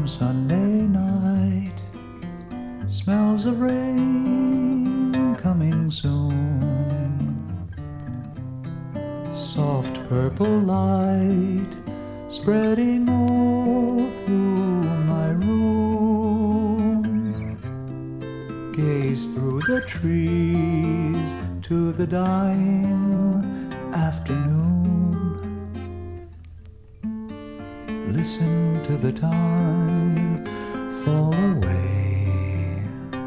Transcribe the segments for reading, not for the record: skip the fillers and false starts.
Sunday night, smells of rain coming soon. Soft purple light spreading all through my room. Gaze through the trees to the dying afternoon. Listen to the time fall away.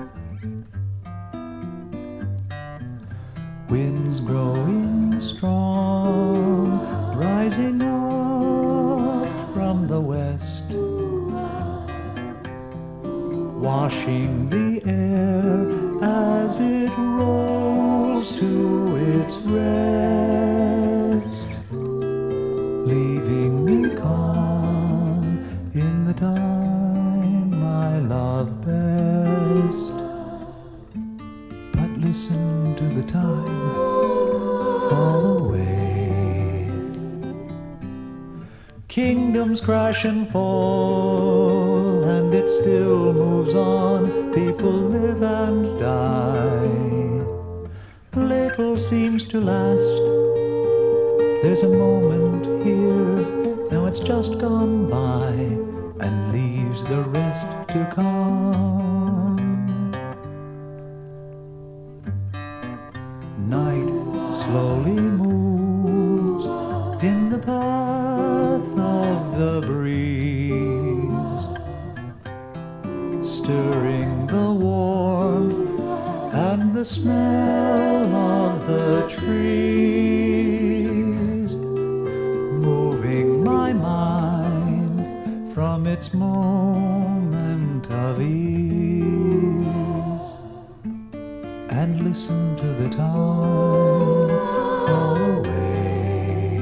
Winds growing strong, rising up from the west, washing the air as it rolls to its rest, leaving me calm in the time I love best. But listen to the time fall away. Kingdoms crash and fall, and it still moves on. People live and die. Little seems to last. There's a moment here, now it's just gone by, and leaves the rest to come. Night slowly moves in the path of the breeze, stirring the warmth and the smell of the trees, moving my mind from its moment of ease. And listen to the time fall away.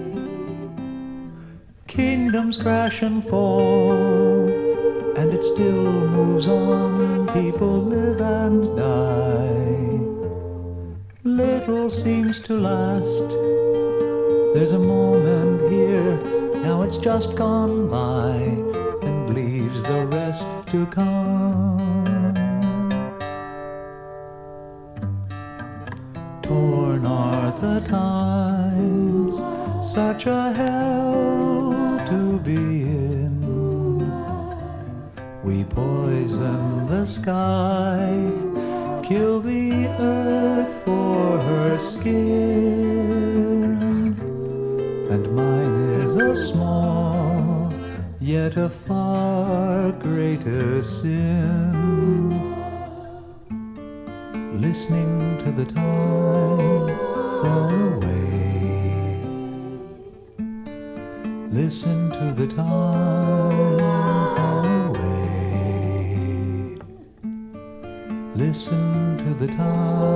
Kingdoms crash and fall, and it still moves on. People live and die. Little seems to last. There's a moment here, now it's just gone by, and leaves the rest to come. Torn are the times, such a hell to be in. We poison the sky, kill the earth for her skin. And mine is a small, yet a far greater sin. Listening to the time fall away. Listen to the time fall away. Listen to the time